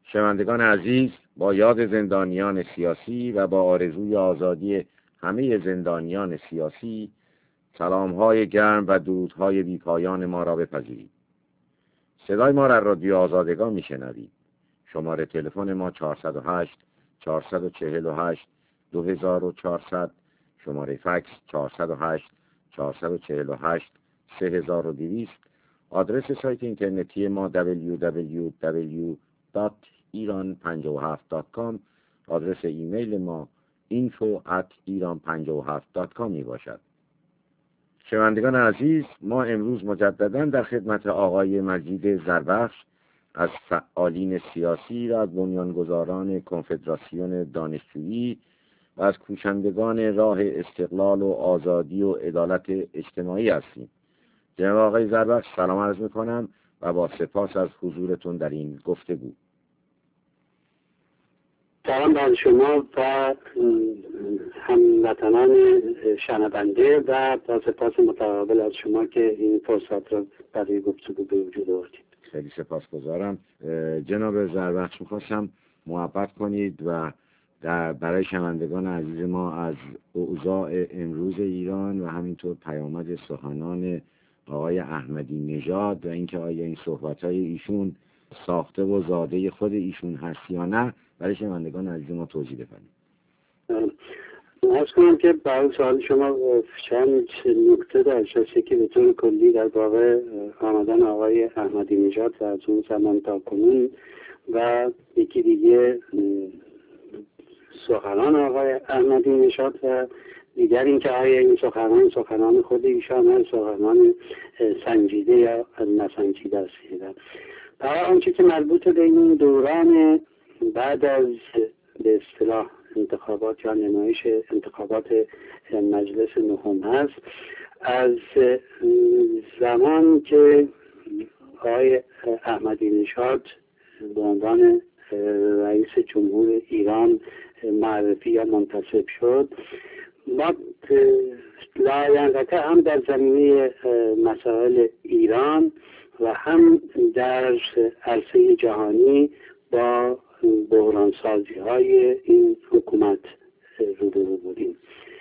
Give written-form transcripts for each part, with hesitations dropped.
شنوندگان عزیز، با یاد زندانیان سیاسی و با آرزوی آزادی همه زندانیان سیاسی، سلام‌های گرم و درودهای بی‌پایان ما را بپذیرید. صدای ما را رادیو آزادگان میشنوید. شماره تلفن ما 408 448 2400، شماره فکس 408 448 3200. آدرس سایت اینترنتی ما www.iran57.com. آدرس ایمیل ما info@iran57.com می باشد. شنوندگان عزیز، ما امروز مجددا در خدمت آقای مجید زربخش از فعالین سیاسی و از بنیانگذاران کنفدراسیون دانشجویی و از کوشندگان راه استقلال و آزادی و عدالت اجتماعی هستیم. جناب آقای زربخش، سلام عرض می‌کنم و با سپاس از حضورتون در این گفتگو. سلام بر شما و هموطنان شنونده و با سپاس متقابل از شما که این فرصت را برای گفتگو به وجود آوردید. خیلی سپاسگزارم. جناب زربخش، می‌خواستم محبت کنید و برای شنوندگان عزیز ما از اوضاع امروز ایران و همینطور پیامد سخنان آقای احمدی نژاد و اینکه آیا این صحبت‌های ایشون ساخته و زاده خود ایشون هست یا نه، برای شنوندگان عزیز ما توضیح بفرمایید. عرض کنم که برای سوال شما چند نکته داشته که به طور کلی در واقع آمدن آقای احمدی نژاد و از اون زمان تا کنون و یکی دیگه سخنان آقای احمدی نژاد و دیگر اینکه آیا این سخنان خود ایشان هست، سخنان سنجیده یا نسنجیده است. برای آنچه که مربوط به این دوران بعد از به اصطلاح انتخابات یا نمایش انتخابات مجلس نهم هست، از زمان که آقای احمدی نژاد به عنوان رئیس جمهور ایران معرفی یا منتصب شد، ما لاینقطع هم در زمینه مسائل ایران و هم در عرصه جهانی با بحرانسازی های این حکومت روبرو بودیم.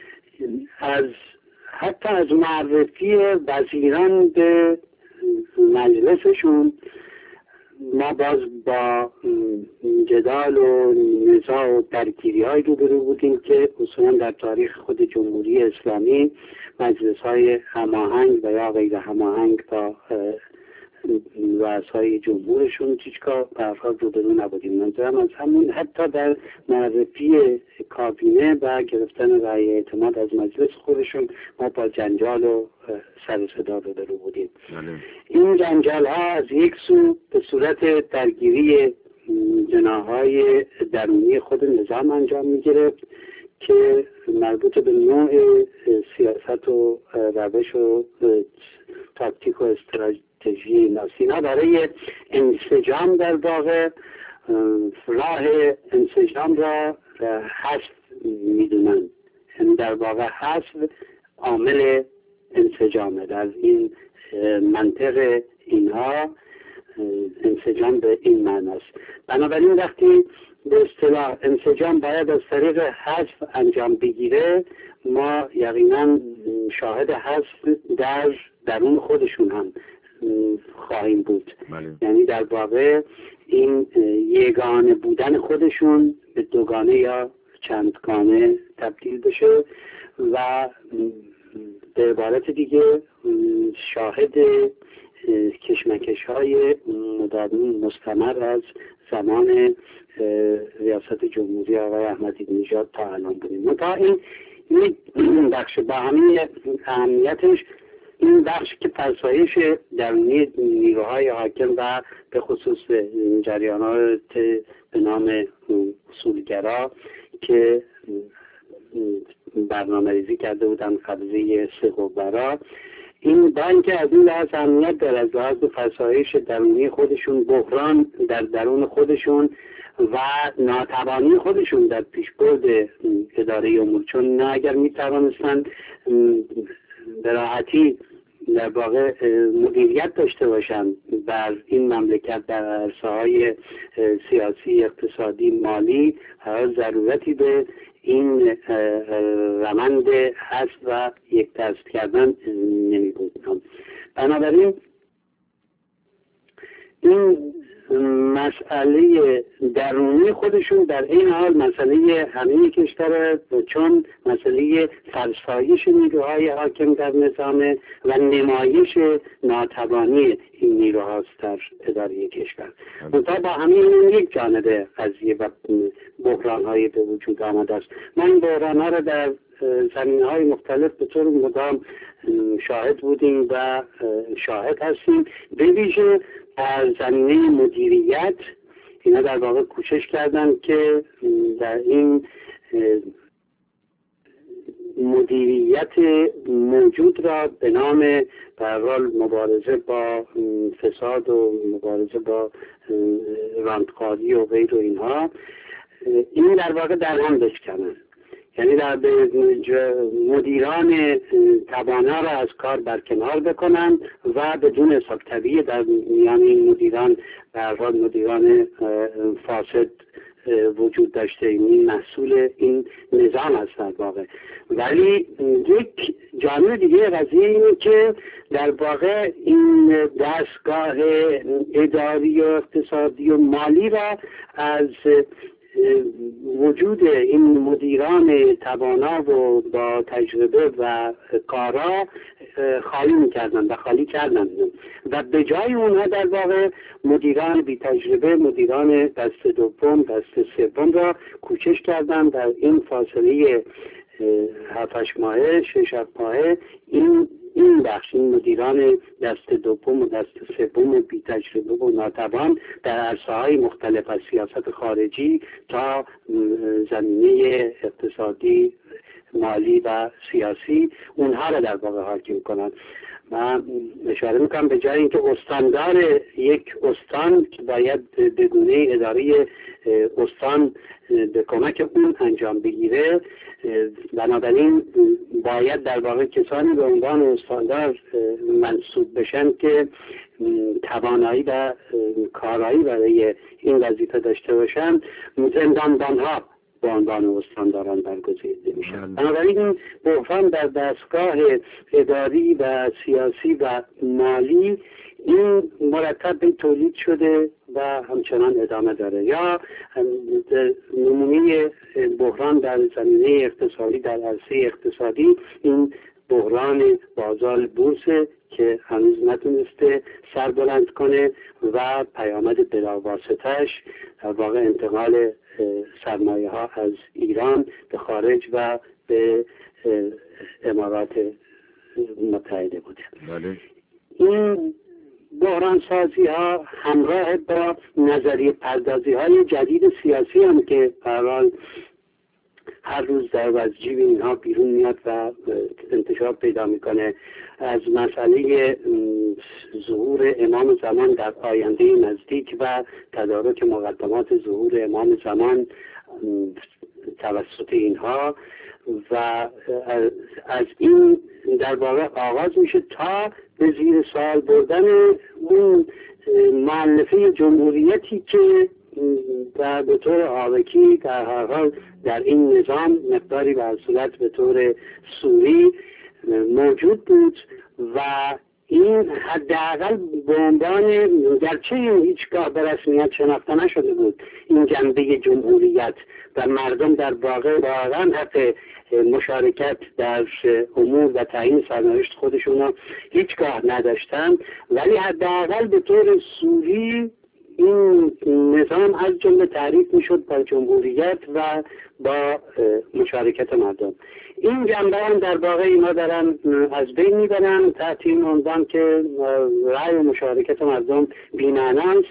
حتی از معرفی وزیران به مجلسشون ما باز با جدال و نزاع و درگیری های روبرو بودیم که اصولا در تاریخ خود جمهوری اسلامی مجلس های هماهنگ و یا غیر هماهنگ با رؤسای جمهورشون هیچگاه به افراد روبرو نبودیم. منظورم از همون حتی در معرفی کابینه و گرفتن رأی اعتماد از مجلس خودشون ما با جنجال و سر و صدا روبرو بودیم. این جنجال ها از یک سو به صورت درگیری جناح‌های درونی خود نظام انجام می گرفت که مربوط به نوع سیاست و روش و تاکتیک و استراتژی ناسینا برای انسجام در واقع راه انسجام را حذف میدونن. در واقع حذف عامل انسجامه. در این منطق اینها انسجام به این معنی است. بنابراین وقتی به اصطلاح انسجام باید از طریق حذف انجام بگیره، ما یقینا شاهد حذف در درون خودشون هم خواهیم بود. یعنی در واقع این یگانه بودن خودشون به دوگانه یا چندگانه تبدیل بشه و به عبارت دیگه شاهد کشمکش های مداوم مستمر از زمان ریاست جمهوری آقای احمدی نژاد تا الان بودیم. تا این بخش با همین اهمیتش، این بخش که فرسایش درونی نیروهای حاکم و به خصوص جریانات به نام اصولگرا که برنامه ریزی کرده بودن قبضه سقوبرا، این با اینکه از این لحاظ اهمیت داره، از لحاظ فرسایش درونی خودشون، بحران در درون خودشون و ناتوانی خودشون در پیشبرد اداره امور، چون نه اگر می توانستند به راحتی در واقع مدیریت داشته باشن بر این مملکت در عرصه‌های سیاسی، اقتصادی، مالی، ضرورتی به این روند هست و یک دست کردن نمی بود. بنابراین این مسئله درونی خودشون در این حال مسئله همه کشور، چون مسئله فرسایش نیروهای حاکم در نظام و نمایش ناتوانی این نیروهاست در اداره کشور. منتها با همین یک جانب قضیه و بحران‌های به وجود آمده است. ما این بحران‌ها را در زمینه‌های مختلف به طور مدام شاهد بودیم و شاهد هستیم. به ویژه در زمینه مدیریت اینا در واقع کوشش کردن که در این مدیریت موجود را به نام به هر حال مبارزه با فساد و مبارزه با رانتخواری و غیر و اینها، این در واقع در هم بشکنن، یعنی در مدیران توانا را از کار برکنار بکنن و بدون حساب طبیعی در میان این مدیران به هر حال مدیران فاسد وجود داشته. این محصول این نظام است در واقع. ولی یک جانب دیگه قضیه اینه که در واقع این دستگاه اداری و اقتصادی و مالی را از وجود این مدیران توانا و با تجربه و کارا خالی میکردن و خالی کردن و به جای اونها در واقع مدیران بی تجربه، مدیران دست دوم، دست سوم را کوشش کردن در این فاصله 7-8 ماهه 6 ماهه این بخش، این مدیران دست دوم و دست سوم و بی تجربه و ناتوان در عرصه‌های مختلف از سیاست خارجی تا زمینه اقتصادی، مالی و سیاسی اونها را در واقع حاکم کنند. من اشاره میکنم به جای اینکه استاندار یک استان که باید به گونه اداره استان به کمک اون انجام بگیره، بنابراین باید در واقع کسانی به عنوان استاندار منصوب بشن که توانایی و کارایی برای این وظیفه داشته باشن، زندانبانها به عنوان استانداران برگزیده میشن. بنابراین این بحران در دستگاه اداری و سیاسی و مالی این مرتب تولید شده و همچنان ادامه داره. یا نمونه بحران در زمینه اقتصادی، در عرصه اقتصادی، این بحران بازار بورس که هنوز نتونسته سر بلند کنه و پیامد بلاواسطه‌اش در واقع انتقال سرمایه ها از ایران به خارج و به امارات متحده بوده. بله. این بحران سازی ها همراه با نظریه پردازی های جدید سیاسی هم که برحال هر روز در جیب اینها بیرون میاد و انتشار پیدا میکنه، از مسئله ظهور امام زمان در آینده نزدیک و تدارک مقدمات ظهور امام زمان توسط اینها و از این در واقع آغاز میشه تا به زیر سوال بردن اون مؤلفه جمهوریتی که به طور آبکی در هر حال در این نظام مقداری به صورت به طور سوری موجود بود و این حداقل به عنوان، گرچه هیچگاه به رسمیت شناخته نشده بود این جنبه جمهوریت و مردم در واقع واقعا حق مشارکت در امور و تعیین سرنوشت خودشون هیچگاه نداشتن، ولی حداقل به طور سوری این نظام از جمله تعریف میشد با جمهوریت و با مشارکت مردم. این جنبه هم در واقع اینا دارن از بین میبرن تحت این عنوان که رأی و مشارکت مردم بی‌معناست.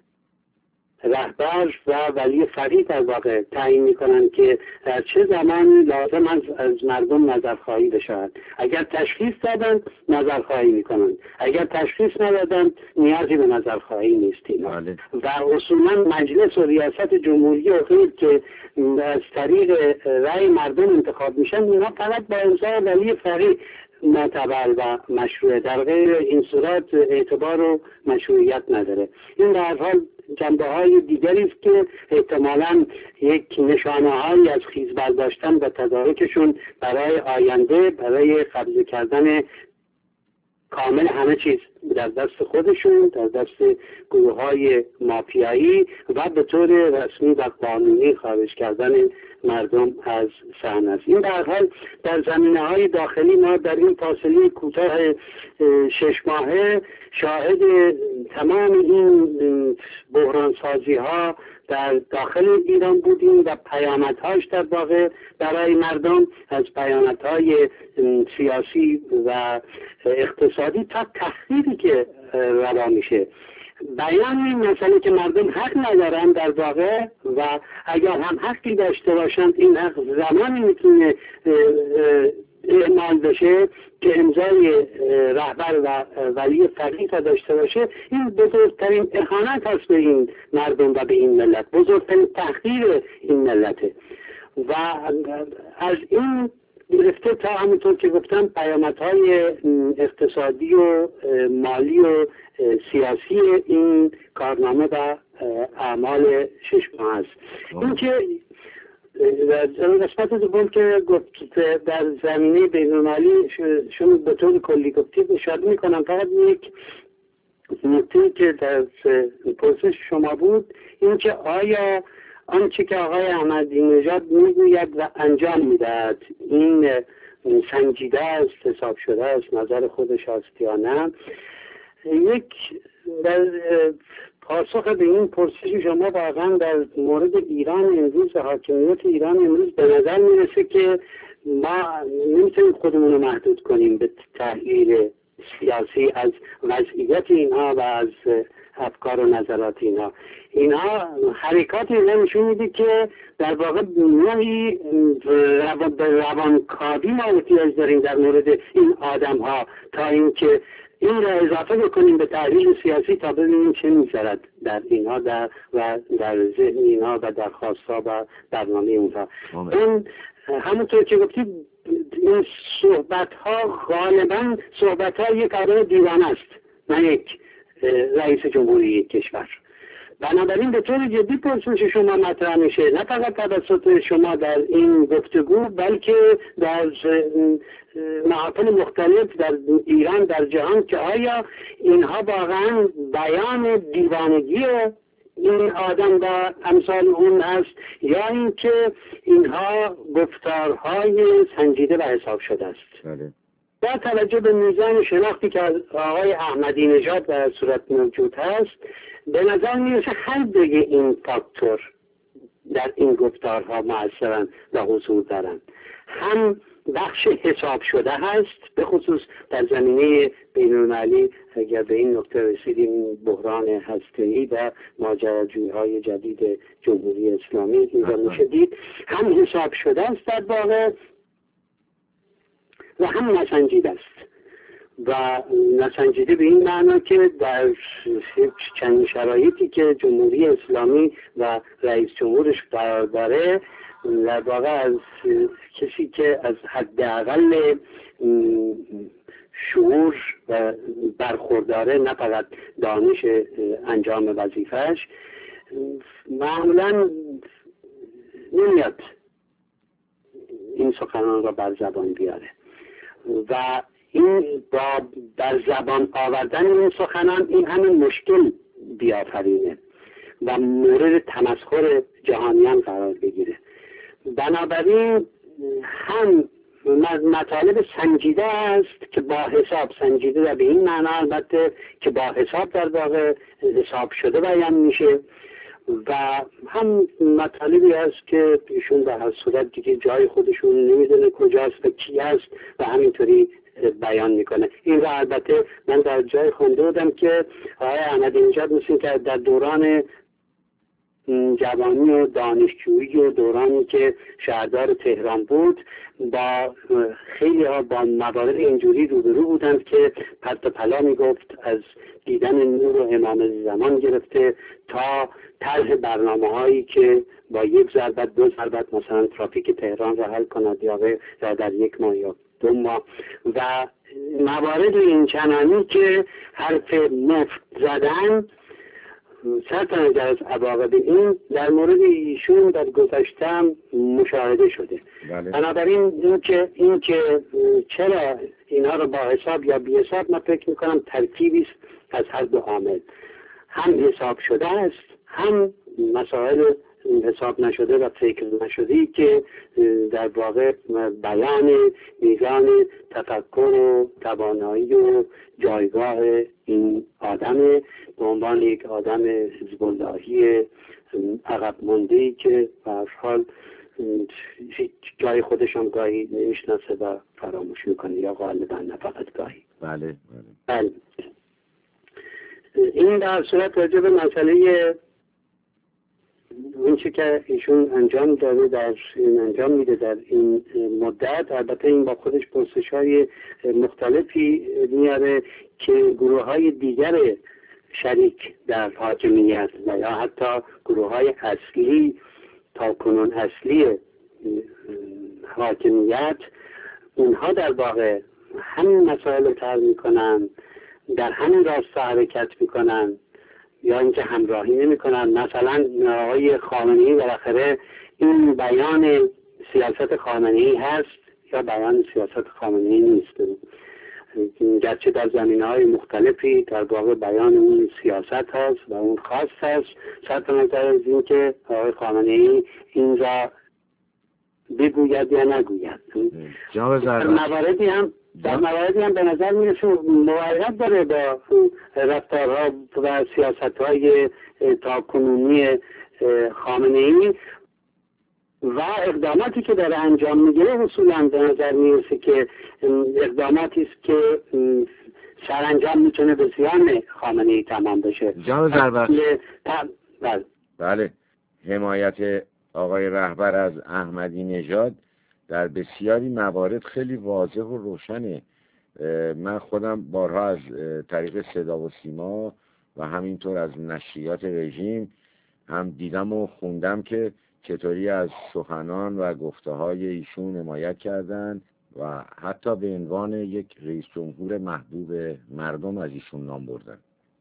رهبر و ولی فقیه در واقع تعیین میکنن که در چه زمانی لازم از مردم نظرخواهی بشن. اگر تشخیص دادن نظرخواهی میکنن، اگر تشخیص ندادن نیازی به نظرخواهی نیستیم. و اصولا مجلس و ریاست جمهوری و غیر که از طریق رأی مردم انتخاب میشن، اینا فقط با امضای ولی فقیه معتبر و مشروع. در غیر این صورت اعتبار و مشروعیت نداره. این در هر حال جنبه های دیگری است که احتمالاً یک نشانه هایی از خیز برداشتن و تدارکشون برای آینده، برای قبضه کردن کامل همه چیز در دست خودشون، در دست گروه های مافیایی و به طور رسمی و قانونی خارج کردن مردم از صحنه است. این در حال در زمینه های داخلی ما در این فاصله کوتاه 6 ماهه شاهد تمام این بحران سازی ها در داخل ایران بودیم و پیامدهاش در واقع برای مردم، از پیامدهای سیاسی و اقتصادی تا تحقیری که روا میشه. بیان این مسئله که مردم حق ندارن در واقع و اگر هم حقی داشته باشند این حق زمانی میتونه اعمال بشه که امضای رهبر و ولی فقیه را داشته باشه. این بزرگترین اهانت هست به این مردم و به این ملت، بزرگترین تحقیر این ملته و از این گرفته تا همونطور که گفتم پیامدهای اقتصادی و مالی و سیاسی این کارنامه و اعمال 6 ماه است. این که قسمت دوم که گفت در زمینه بین‌المللی شما به طور کلی گفتید اشاره میکنم. فقط یک نکته که در پرسش شما بود این که آیا آنچه که آقای احمدی نژاد میگوید و انجام میدهد این سنجیده است، حساب شده است، نظر خودش است یا نه؟ یک در پاسخ به این پرسش شما واقعا در مورد ایران امروز و حاکمیت ایران امروز به نظر میرسه که ما نمیتونیم خودمون رو محدود کنیم به تحلیل سیاسی از وضعیت اینها و از افکار و نظرات اینها حرکات نشون میده که در واقع نوعی روانکاوی ما احتیاج داریم در مورد این آدم ها تا اینکه این را اضافه بکنیم به تحلیل سیاسی تا ببینیم چه می‌شود در اینها و در ذهن اینها و در خواستها و برنامه اونها. این همونطور که گفتید این صحبت‌ها غالباً صحبت‌ها یک آدم دیوانه است، نه یک رئیس جمهوری کشور. بنابراین به طور جدی پرسش شما مطرح میشه، نه فقط توسط شما در این گفتگو بلکه در محافل مختلف در ایران، در جهان، که آیا اینها واقعا بیان دیوانگی این آدم و امثال اون است یا اینکه اینها گفتارهای سنجیده و حساب شده است. با توجه به میزان شناختی که از آقای احمدی نژاد در صورت موجود هست به نظر میرسه هر دوی این فاکتور در این گفتارها مؤثرن و حضور دارن. هم بخش حساب شده هست، به خصوص در زمینه بین‌المللی اگر به این نکته رسیدیم بحران هسته‌ای و ماجراجویی‌های جدید جمهوری اسلامی اینجا میشه دید، هم حساب شده است در واقع و هم نسنجیده است. و نسنجیده به این معنا که در چند شرایطی که جمهوری اسلامی و رئیس جمهورش قرار داره در واقع از کسی که از حداقل شعور و برخورداره، نه فقط دانش انجام وظیفه‌اش، معمولا نمیاد این سخنان را بر زبان بیاره و این با در زبان آوردن این سخنان این همین مشکل بیافرینه و مورد تمسخر جهانیان قرار بگیره. بنابراین هم مطالب سنجیده است که با حساب سنجیده و به این معنا البته که با حساب در واقع حساب شده بیان میشه و هم مطالبی هست که ایشون به هر صورت دیگه جای خودشون نمیدونه کجاست و کی هست و همینطوری بیان میکنه. این را البته من در جای خونده بودم که آقای احمدی نژاد مثل که در دوران جوانی و دانشجویی و دورانی که شهردار تهران بود با خیلی ها با موارد اینجوری روبرو بودند که پرت و پلا میگفت، از دیدن نور و امام زمان گرفته تا طرح برنامه هایی که با 1 ضربت 2 ضربت مثلا ترافیک تهران را حل کند یا در 1 ماه یا 2 ماه و موارد این چنانی که حرف مفت زدن صرف نظر از عواقب این در مورد ایشون در گذشتم مشاهده شده. بنابراین این که چرا اینها رو با حساب یا بی حساب، من فکر میکنم ترکیبی است از هر دو عامل، هم حساب شده است، هم مسائل حساب نشده و فکر نشده‌ای که در واقع بیان میزان تفکر و توانایی و جایگاه این آدم به عنوان یک آدم حزب اللهی عقب مانده‌ای که به هر حال جای خودش هم گاهی نمیشناسه و فراموش میکنه، یا غالبا نه فقط گاهی. بله. این در صورت راجع به مسئله اون چی که ایشون انجام میده در این مدت، البته این با خودش پرسش‌های مختلفی میاره که گروه‌های دیگر شریک در حاکمیت و یا حتی گروه‌های اصلی تا کنون اصلی حاکمیت، اونها در واقع همین مسائل رو طرح میکنن، در همین راستا حرکت میکنن یا اینکه همراهی نمیکنن. مثلا آقای خامنه‌ای بالاخره این بیان سیاست خامنه‌ای هست یا بیان سیاست خامنه‌ای نیست، گرچه در زمینه‌های مختلفی در واقع بیان اون سیاست هست و اون خاص هست، صرف نظر از این که آقای خامنه‌ای این را بگوید یا نگوید. در مواردی هم به نظر میرسه موافقت داره با رفتارها و سیاست‌های تاکنونی خامنه‌ای و اقداماتی که داره انجام میگیره. اصولا به نظر میرسه که اقداماتی است که سرانجام میتونه به زیان خامنه‌ای تمام بشه. بله، حمایت آقای رهبر از احمدی نژاد در بسیاری موارد خیلی واضح و روشنه. من خودم بارها از طریق صدا و سیما و همینطور از نشریات رژیم هم دیدم و خوندم که چطوری از سخنان و گفته‌های ایشون حمایت کردن و حتی به عنوان یک رئیس جمهور محبوب مردم از ایشون نام بردن.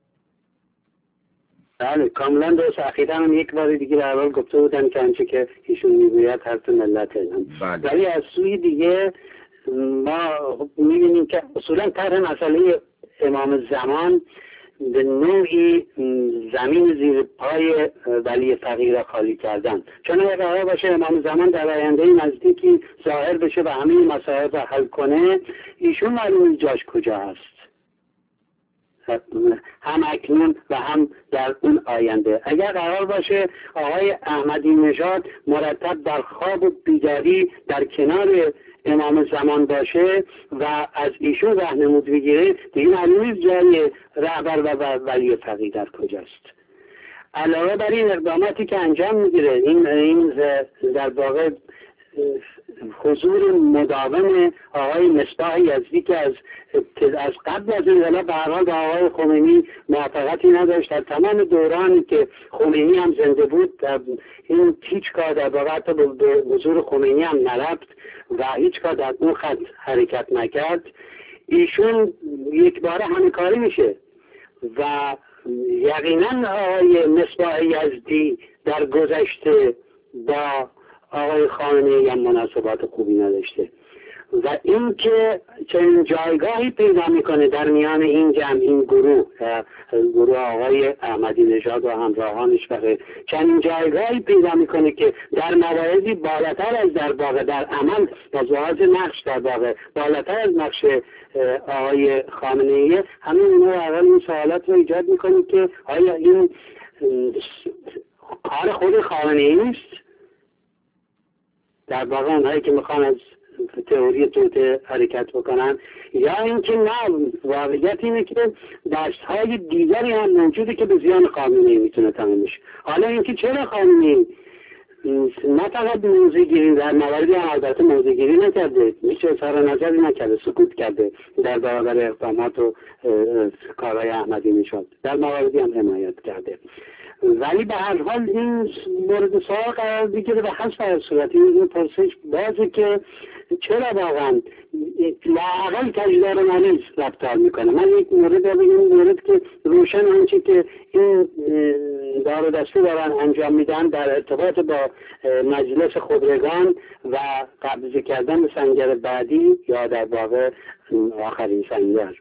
بله کاملا درست. اخیراً هم یک بار دیگه در حال گفته بودن که آنچه که ایشون میگوید حرف ملته. ولی از سوی دیگه ما میبینیم که اصولا طرح مسئله امام زمان به نوعی زمین زیر پای ولی فقیه خالی کردن، چون اگر قرار باشه امام زمان در آینده نزدیکی ظاهر بشه و همه مسائل رو حل کنه، ایشون معلوم جاش کجا هست، هم اکنون و هم در اون آینده. اگر قرار باشه آقای احمدی نژاد مرتب در خواب و بیداری در کنار امام زمان باشه و از ایشون راهنمود بگیره، دیگه معلوم نیست جای رهبر و ولی فقیه در کجاست. علاوه بر این اقداماتی که انجام میگیره، این در واقع حضور مداوم آقای مصباح یزدی که از قبل از انقلاب به هر حال با آقای خمینی موافقتی نداشت، در تمام دورانی که خمینی هم زنده بود این هیچگاه در واقع حتی به حضور خمینی هم نرفت و هیچگاه در اون خط حرکت نکرد. ایشون یک باره همکاری میشه و یقینا آقای مصباح یزدی در گذشته با آقای خامنه‌ای هم مناسبات خوبی نداشته و این که چنین جایگاهی پیدا میکنه در میان این جمع، این گروه آقای احمدی نژاد و همراهانش و چنین جایگاهی پیدا میکنه که در مواردی بالاتر از در واقع در عمل از لحاظ نقش در واقع بالاتر از نقش آقای خامنه‌ای، همین این سوالات رو ایجاد میکنه که آیا این کار خود خامنه‌ای نیست؟ در واقع اونهایی که میخوان از تئوری توطئه حرکت بکنن، یا اینکه نه، واقعیت اینه که دستهای دیگری هم موجوده که به زیان خامنه‌ای میتونه تمام بشه. حالا اینکه چرا خامنه‌ای نه فقط موضع‌گیری در مواردی هم البته موضع‌گیری نکرده، هیچ اظهار نظری نکرده، سکوت کرده در برابر اقدامات و کارهای احمدی نژاد، در مواردی هم حمایت کرده، ولی به هر حال این مورد سوال قرار بگیره و هست در صورت این پرسش بازه که چرا واقعا لااقل تجدارمانیز رفتار میکنه. من یک مورد بگم، مورد که روشن آنچه که این دار و دسته دارن انجام میدن در ارتباط با مجلس خبرگان و قبضه کردن سنگر بعدی یا در واقع آخرین سنگر،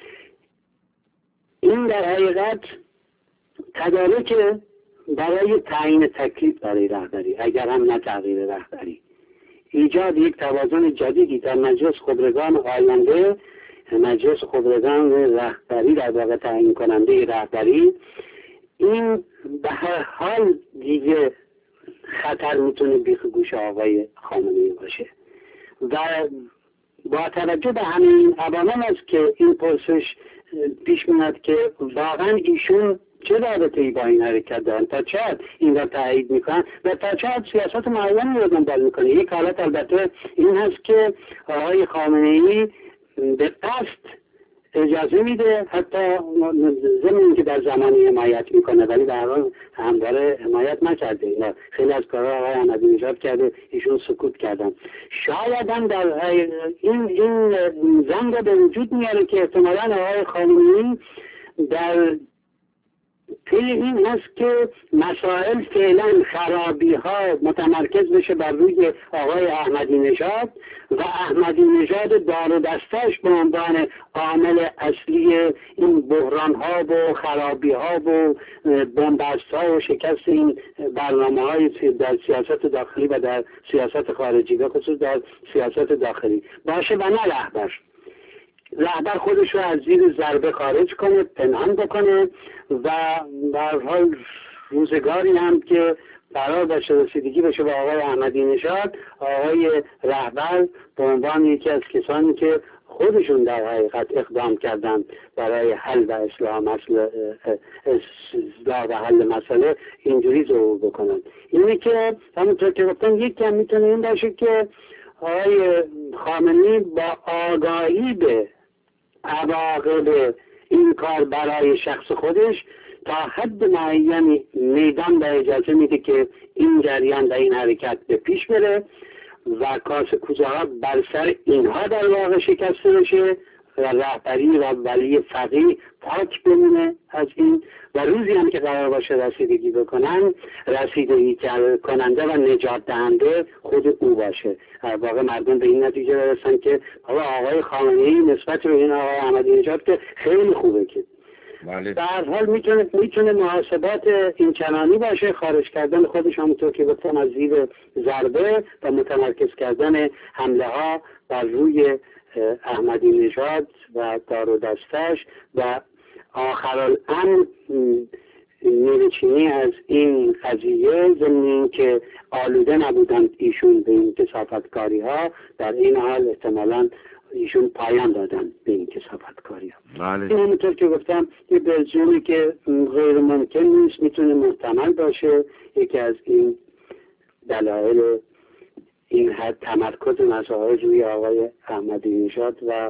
این در حقیقت تدارک برای تعیین تکلیف برای رهبری، اگر هم نه تغییر رهبری، ایجاد یک توازن جدیدی در مجلس خبرگان آینده، مجلس خبرگان رهبری در واقع تعیین کننده رهبری، این به هر حال دیگه خطر میتونه بیخ گوش آقای خامنه‌ای باشه و با توجه به همین عوامل است که این پرسش پیش میاد که واقعا ایشون چه رابطه‌ای با این حرکت دارن، تا چه حد این را تایید میکنن و تا چه حد سیاست معینی را دنبال میکنه. یک حالت البته این هست که آقای خامنه‌ای به قصد اجازه میده، حتی ضمن که در زمانی حمایت میکنه، ولی به هر حال همواره حمایت نکرده. خیلی از کارها آقای احمدی نژاد کرده، ایشون سکوت کردن. شاید هم در این زنگ به وجود میاره که احتمالاً آقای خامنه‌ای در پی این هست که مسائل فعلا خرابی ها متمرکز بشه بر روی آقای احمدی نژاد و احمدی نژاد دار و دستش به عنوان عامل اصلی این بحران ها و خرابی ها و بنبست ها و شکست این برنامه های در سیاست داخلی و در سیاست خارجی، به خصوص در سیاست داخلی باشه و نه رهبر خودش رو از زیر ضربه خارج کنه، پنهان بکنه و به هر حال روزگاری هم که قرار باشه رسیدگی بشه به آقای احمدی نژاد، آقای رهبر به عنوان یکی از کسانی که خودشون در حقیقت اقدام کردن برای حل و اصلاح و حل مسئله اینجوری ظهور بکنن. اینه که همونطور که گفتم یک کم میتونه این باشه که آقای خامنه‌ای با آگاهی به عواقب این کار برای شخص خودش تا حد معینی میدان و اجازه میده که این جریان و این حرکت به پیش بره و کاس کوزه ها بر سر اینها در واقع شکسته بشه و رهبری و ولی فقیه پاک بمونه از این و روزی هم که قرار باشه رسیدگی بکنن، رسیدگی کننده و نجات دهنده خود او باشه. در واقع مردم به این نتیجه برسن که آقای خامنه‌ای نسبت به این آقای احمدی نژاد که خیلی خوبه که در هر حال میتونه محاسبات این چنانی باشه، خارج کردن خودش همونطور که گفتم از زیر ضربه و متمرکز کردن حمله ها بر روی احمدی نژاد و دار و دستش و آخرالامر نیمه‌چینی از این قضیه، ضمن که آلوده نبودند ایشون به این کثافتکاری ها، در این حال احتمالاً ایشون پایان دادن به این کثافتکاری ها. این همونطور که گفتم یه برزیونی که غیر ممکن نیست، میتونه محتمل باشه. یکی از این دلایل این حد تمرکز مسائل روی آقای احمدی نژاد و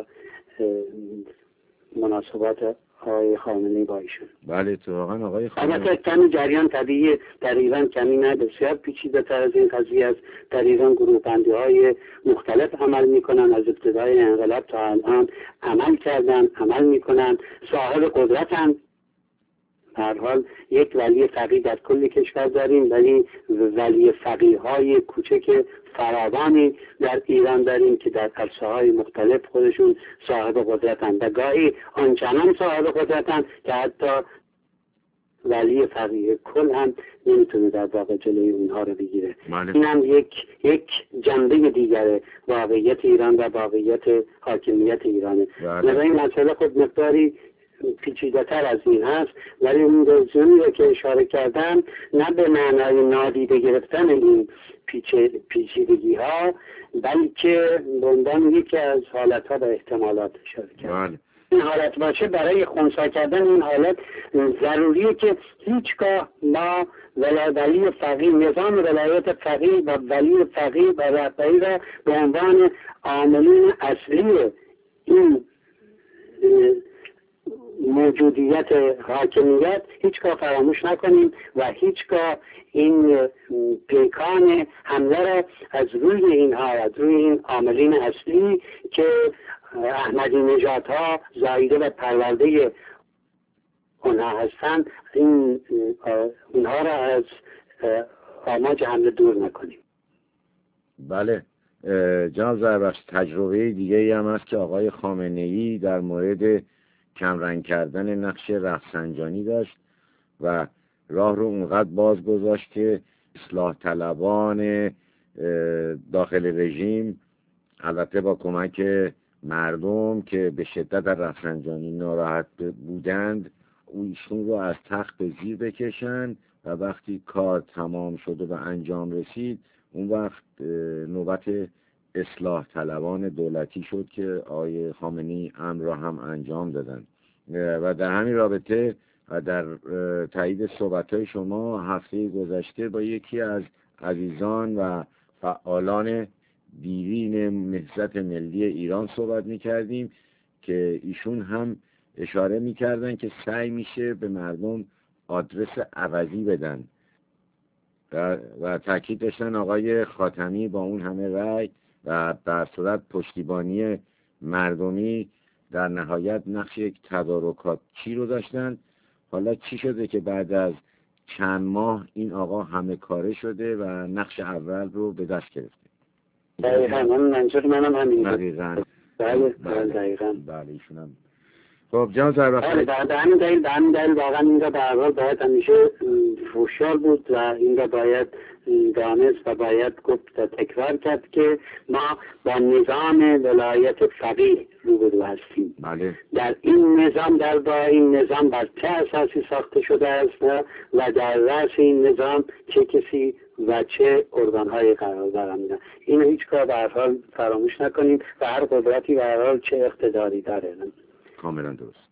مناسبات آقای خامنه‌ای با ایشون. بله اتفاقا آقای خامنه‌ای البته کمی جریان طبیعی در ایران کمی نه بسیار پیچیده تر از این قضیه است. در ایران گروه بندی های مختلف عمل میکنن، از ابتدای انقلاب تا الان عمل کردن، عمل میکنن، صاحب قدرتن. هر حال یک ولی فقیه در کل کشور داریم، ولی ولی فقیه های کوچک فراوانی در ایران داریم که در عرصه های مختلف خودشون صاحب قدرتن و گاهی آنچنان صاحب قدرتن که حتی ولی فقیه کل هم نمیتونه در واقع جلوی اونها رو بگیره. این هم یک جنبه دیگره واقعیت ایران و واقعیت حاکمیت ایرانه. در این مسئله خود مقداری پیچیده‌تر از این هست، ولی اون دوزیونی رو که اشاره کردم نه به معنای نادیده گرفتن این پیچیدگی ها، بلکه به عنوان یکی از حالت ها و احتمالات اشاره کردم. این حالت باشه برای خنثی کردن این حالت ضروریه که هیچگاه ما ولی فقیه، نظام ولایت فقیه و ولی فقیه و رهبری را به عنوان عاملین اصلی این موجودیت حاکمیت هیچگاه فراموش نکنیم و هیچگاه این پیکان حمله را از روی اینها، از روی این عاملین اصلی که احمدی نژاد ها زایده و پرورده اونها هستند، اونها را از آماج حمله دور نکنیم. بله جناب زربخش، تجربه دیگه هم هست که آقای خامنه‌ای در مورد کمرنگ کردن نقش رفسنجانی داشت و راه رو اونقدر باز گذاشت که اصلاح طلبان داخل رژیم، البته با کمک مردم که به شدت در رفسنجانی ناراحت بودند، ایشون رو از تخت به زیر بکشند و وقتی کار تمام شد و به انجام رسید، اون وقت نوبت اصلاح طلبان دولتی شد که آقای خامنه‌ای امر را هم انجام دادن. و در همین رابطه و در تایید صحبت‌های شما، هفته گذشته با یکی از عزیزان و فعالان دیرین نهضت ملی ایران صحبت می‌کردیم که ایشون هم اشاره می‌کردن که سعی میشه به مردم آدرس عوضی بدن و تاکید داشتن آقای خاتمی با اون همه رأی و در صورت پشتیبانی مردمی در نهایت نقش یک تدارکاتچی رو داشتن. حالا چی شده که بعد از چند ماه این آقا همه کاره شده و نقش اول رو به دست گرفته؟ دقیقاً منظور منم همین بود. دقیقاً. دقیقاً. بله ایشون هم. خب جان زربخش، بعد همین دلیل واقعا این را به هر حال باید همیشه هوشیار بود و این را باید دانست و باید گفت و تکرار کرد که ما با نظام ولایت فقیه روبرو هستیم. بله. در این نظام این نظام بر چه اساسی ساخته شده است و در رأس این نظام چه کسی و چه ارگان‌های قرار دارند. این هیچگاه به هر حال فراموش نکنیم و هر قدرتی به هر حال چه اقتداری داره. کاملا درست.